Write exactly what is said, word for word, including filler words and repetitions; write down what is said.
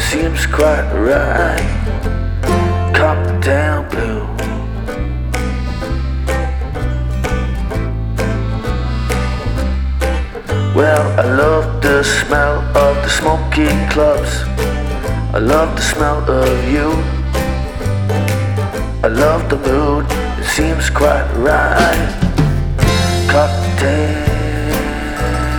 seems quite right. Cocktail blue. Well, I love the smell of the smoky clubs. I love the smell of you. I love the mood, it seems quite right. Cocktail